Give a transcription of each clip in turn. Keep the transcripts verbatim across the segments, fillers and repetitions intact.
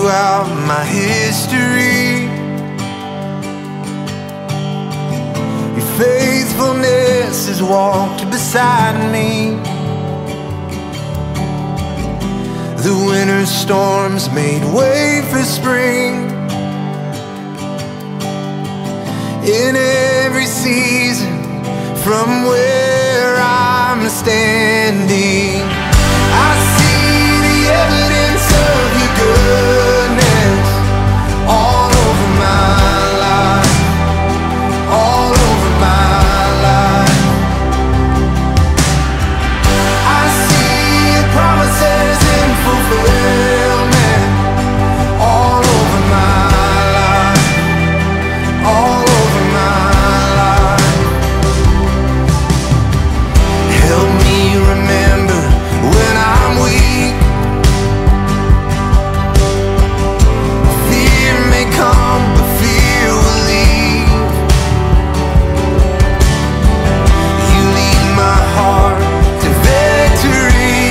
throughout my history. Your faithfulness has walked beside me. The winter storms made way for spring. In every season, from where I'm standing, I see the evidence of your goodness all over my life, all over my life. I see your promises in fulfillment all over my life, all over my life. Help me remember when I'm weak. Fear may come, but fear will leave. You lead my heart to victory.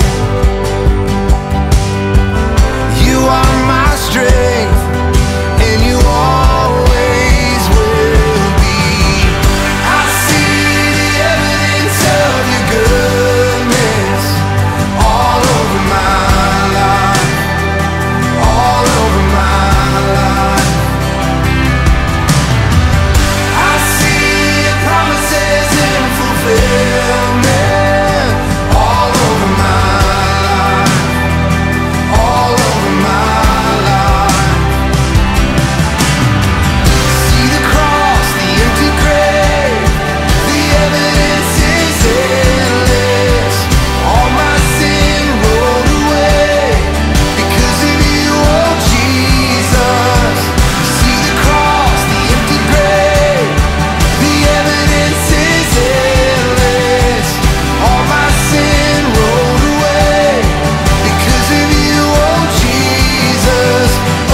You are my strength, and you always will be. I see the evidence of your goodness all over my life, all over my life. I see your promises in fulfillment all over my life, all over my life. See the cross, the empty grave, the evidence is endless. All my sin rolled away because of you, oh Jesus. See the cross, the empty grave, the evidence is endless. All my sin rolled away because of you, oh Jesus.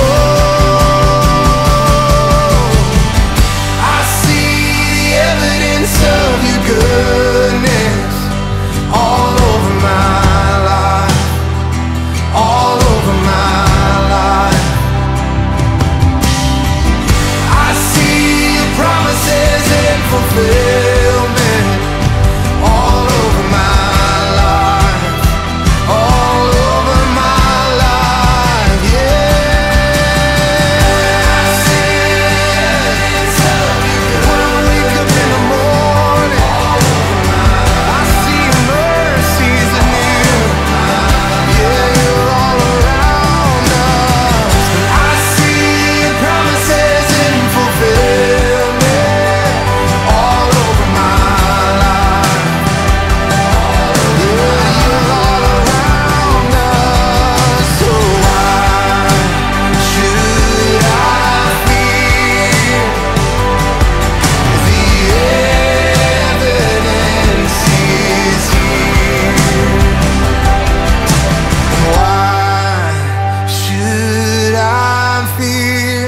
Oh, I see the evidence of your goodness all over my life, all over my life. I see your promises in fulfillment all over my life, all over my life, yeah. I see the evidence of your goodness when I wake up in the morning. I see your mercies anew. Yeah, you're all around us. I see your promises in fulfillment all over my life. Yeah, you're all around us. So why should I fear? The evidence is here. Why should I fear?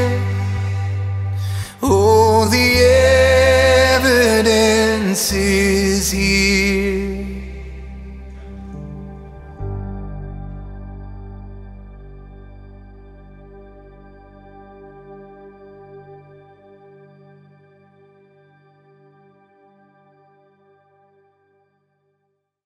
Oh, the evidence is here.